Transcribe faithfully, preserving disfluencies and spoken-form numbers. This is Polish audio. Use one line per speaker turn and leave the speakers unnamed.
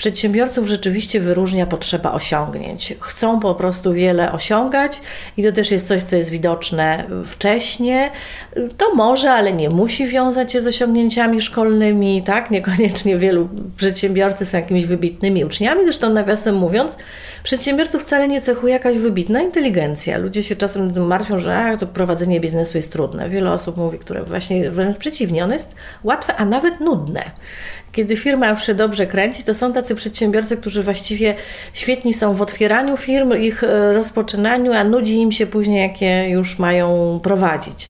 Przedsiębiorców rzeczywiście wyróżnia potrzeba osiągnięć. Chcą po prostu wiele osiągać i to też jest coś, co jest widoczne wcześnie. To może, ale nie musi wiązać się z osiągnięciami szkolnymi, tak? Niekoniecznie wielu przedsiębiorcy są jakimiś wybitnymi uczniami. Zresztą nawiasem mówiąc, przedsiębiorców wcale nie cechuje jakaś wybitna inteligencja. Ludzie się czasem martwią, że a, to prowadzenie biznesu jest trudne. Wiele osób mówi, które właśnie wręcz przeciwnie, ono jest łatwe, a nawet nudne. Kiedy firma już się dobrze kręci, to są tacy przedsiębiorcy, którzy właściwie świetni są w otwieraniu firm, ich rozpoczynaniu, a nudzi im się później, jakie już mają prowadzić.